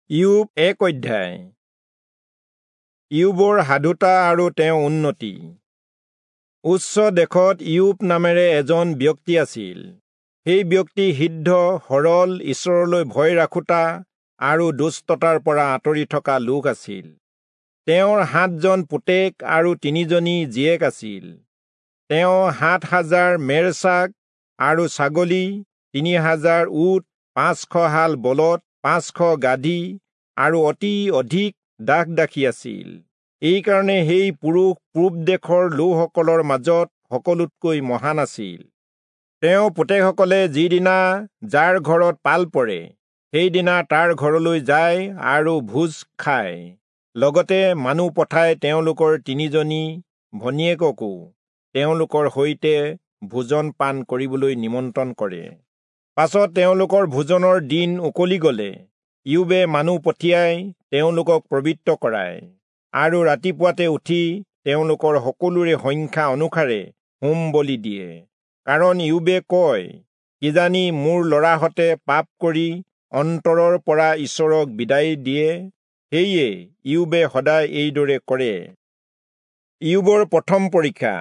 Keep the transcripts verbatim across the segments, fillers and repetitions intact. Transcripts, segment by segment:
ইয়ুব এক অধ্যায়। ইয়ুবৰ সাধুতা আৰু তেওঁ উন্নতি। উচ্চ দেশত ইয়ুব নামেৰে এজন ব্যক্তি আছিল। সেই ব্যক্তি সিদ্ধ, সৰল, ঈশ্বৰলৈ ভয় ৰাখোতা আৰু দুষ্টতাৰ পৰা আঁতৰি থকা লোক আছিল। তেওঁৰ সাতজন পুতেক আৰু তিনিজনী জীয়েক আছিল। তেওঁ সাত হাজাৰ মেৰচাক আৰু ছাগলী, তিনি হাজাৰ উট, পাঁচশ হাল বলদ, পাঁচশ গাধী আৰু অতি অধিক দাস দাসী আছিল। এইকাৰণে সেই পুৰুষ পূব দেশৰ লোকসকলৰ মাজত সকলোতকৈ মহান আছিল। তেওঁ পুতেকসকলে যিদিনা যাৰ ঘৰত পাল পৰে, সেইদিনা তাৰ ঘৰলৈ যায় আৰু ভোজ খায়। লগতে মানুহ পঠাই তেওঁলোকৰ তিনিজনী ভনীয়েককো তেওঁলোকৰ সৈতে ভোজন পান কৰিবলৈ নিমন্ত্ৰণ কৰে। পাছত তেওঁলোকৰ ভোজনৰ দিন উকলি গ'লে ইয়ুবে মানুহ পঠিয়াই তেওঁলোকক পবিত্ৰ কৰায় আৰু ৰাতিপুৱাতে উঠি তেওঁলোকৰ সকলোৰে সংখ্যা অনুসাৰে হোম বলি দিয়ে। কাৰণ ইয়ুবে কয়, কিজানি মোৰ ল'ৰাহঁতে পাপ কৰি অন্তৰৰ পৰা ঈশ্বৰক বিদায় দিয়ে। সেয়ে ইয়ুবে সদায় এইদৰে কৰে। ইয়ুবৰ প্ৰথম পৰীক্ষা।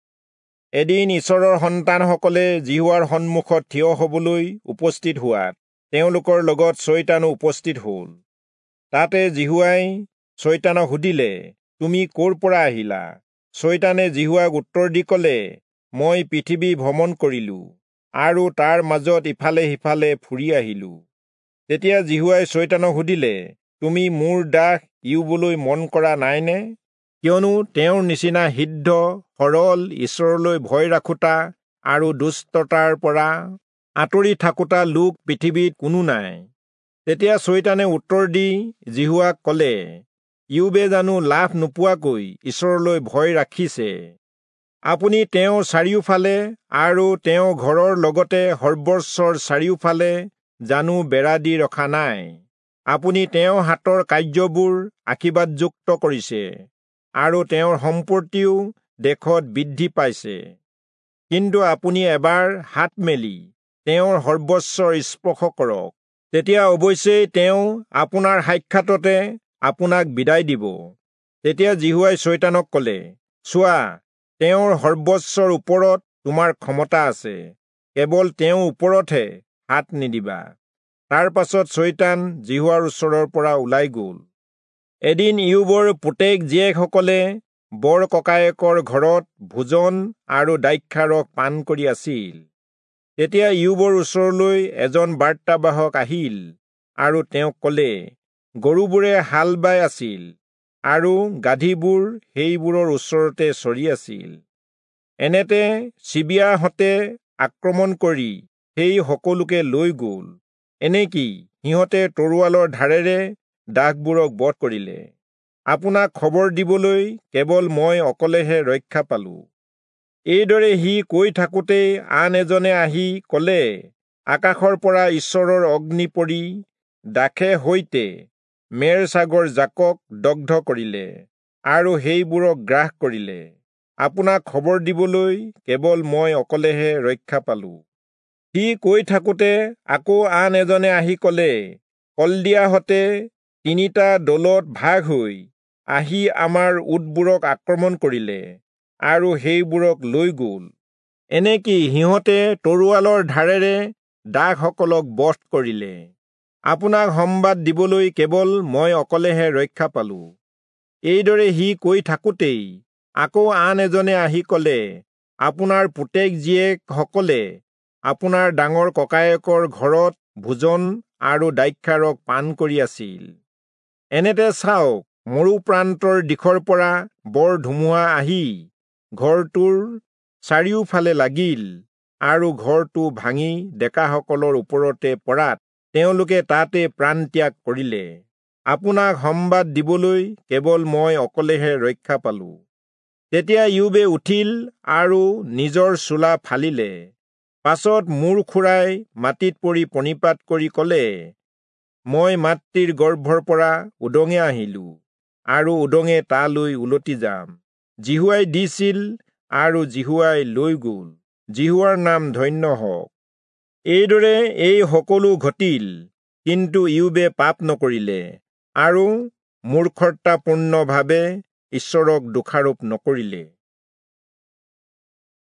এদিন ঈশ্বৰৰ সন্তানসকলে জিহুৱাৰ সন্মুখত থিয় হ'বলৈ উপস্থিত হোৱাত তেওঁলোকৰ লগত ছয়তানো উপস্থিত হ'ল। তাতে জিহুৱাই ছয়তানক সুধিলে, তুমি ক'ৰ পৰা আহিলা? ছয়তানে জিহুৱাক উত্তৰ দি ক'লে, মই পৃথিৱী ভ্ৰমণ কৰিলোঁ আৰু তাৰ মাজত ইফালে সিফালে ফুৰি আহিলোঁ। তেতিয়া জিহুৱাই ছয়তানক সুধিলে, তুমি মোৰ দাস ইয়ুবলৈ মন কৰা নাইনে? কিয়নো তেওঁৰ নিচিনা সিদ্ধ, সৰল, ঈশ্বৰলৈ ভয় ৰাখোতা আৰু দুষ্টতাৰ পৰা আঁতৰি থাকোতা লোক পৃথিৱীত কোনো নাই। তেতিয়া ছয়তানে উত্তৰ দি জিহুৱাক ক'লে, ইয়ুবে জানো লাভ নোপোৱাকৈ ঈশ্বৰলৈ ভয় ৰাখিছে? আপুনি তেওঁৰ চাৰিওফালে আৰু তেওঁৰ ঘৰৰ লগতে সৰ্বস্বৰ চাৰিওফালে জানো বেৰা দি ৰখা নাই? আপুনি তেওঁৰ হাতৰ কাৰ্যবোৰ আশীৰ্বাদযুক্ত কৰিছে আৰু তেওঁৰ সম্পত্তিও দেশত বৃদ্ধি পাইছে। কিন্তু আপুনি এবাৰ হাত মেলি তেওঁৰ সৰ্বস্বৰ স্পৰ্শ কৰক, তেতিয়া অৱশ্যেই তেওঁ আপোনাৰ সাক্ষাততে আপোনাক বিদায় দিব। তেতিয়া জিহুৱাই ছয়তানক ক'লে, চোৱা, তেওঁৰ সৰ্বস্বৰ ওপৰত তোমাৰ ক্ষমতা আছে, কেৱল তেওঁৰ ওপৰতহে হাত নিদিবা। তাৰ পাছত ছয়তান জিহুৱাৰ ওচৰৰ পৰা ওলাই গ'ল। এদিন ইয়ুবৰ পুতেক জীয়েকসকলে বৰ ককায়েকৰ ঘৰত ভোজন আৰু দ্ৰাক্ষাৰস পান কৰি আছিল। তেতিয়া ইয়ুবৰ ওচৰলৈ এজন বাৰ্তাবাহক আহিল আৰু তেওঁক ক'লে, গৰুবোৰে হাল বাই আছিল আৰু গাধীবোৰ সেইবোৰৰ ওচৰতে চৰি আছিল। এনেতে চিবিয়াহঁতে আক্ৰমণ কৰি সেই সকলোকে লৈ গ'ল। এনেকি সিহঁতে তৰোৱালৰ ধাৰেৰে দাসবোৰক বধ কৰিলে। আপোনাক খবৰ দিবলৈ কেৱল মই অকলেহে ৰক্ষা পালোঁ। এইদৰে সি কৈ থাকোঁতেই আন এজনে আহি ক'লে, আকাশৰ পৰা ঈশ্বৰৰ অগ্নি পৰি দাসে সৈতে মেৰচাগৰ জাকক দগ্ধ কৰিলে আৰু সেইবোৰক গ্ৰাস কৰিলে। আপোনাক খবৰ দিবলৈ কেৱল মই অকলেহে ৰক্ষা পালোঁ। সি কৈ থাকোঁতে আকৌ আন এজনে আহি ক'লে, কল্দিয়াহঁতে তিনিটা দলত ভাগ হৈ আহি আমাৰ উটবোৰক আক্ৰমণ কৰিলে আৰু সেইবোৰক লৈ গ'ল। এনেকি সিহঁতে তৰোৱালৰ ধাৰেৰে দাসসকলক বধ কৰিলে। আপোনাক সম্বাদ দিবলৈ কেৱল মই অকলেহে ৰক্ষা পালোঁ। এইদৰে সি কৈ থাকোঁতেই আকৌ আন এজনে আহি ক'লে, আপোনাৰ পুতেক জীয়েকসকলে আপোনাৰ ডাঙৰ ককায়েকৰ ঘৰত ভোজন আৰু দ্ৰাক্ষাৰস পান কৰি আছিল। এনেতে চাওক, মৰুপ্ৰান্তৰ দিশৰ পৰা বৰ ধুমুহা আহি ঘৰটোৰ চাৰিওফালে লাগিল আৰু ঘৰটো ভাঙি ডেকাসকলৰ ওপৰতে পৰাত তেওঁলোকে তাতে প্ৰাণ ত্যাগ কৰিলে। আপোনাক সম্বাদ দিবলৈ কেৱল মই অকলেহে ৰক্ষা পালোঁ। তেতিয়া ইয়ুবে উঠিল আৰু নিজৰ চোলা ফালিলে। পাছত মূৰ ঘূৰাই মাটিত পৰি প্ৰণিপাত কৰি ক'লে, মই মাতৃৰ গৰ্ভৰ পৰা উদঙে আহিলোঁ আৰু উদঙে তালৈ উলটি যাম। জিহুৱাই দিছিল আৰু জিহুৱাই লৈ গ'ল। জিহুৱাৰ নাম ধন্য হওক। এইদৰে এই সকলো ঘটিল কিন্তু ইয়োবে পাপ নকৰিলে আৰু মূৰ্খতাপূৰ্ণভাৱে ঈশ্বৰক দোষাৰোপ নকৰিলে।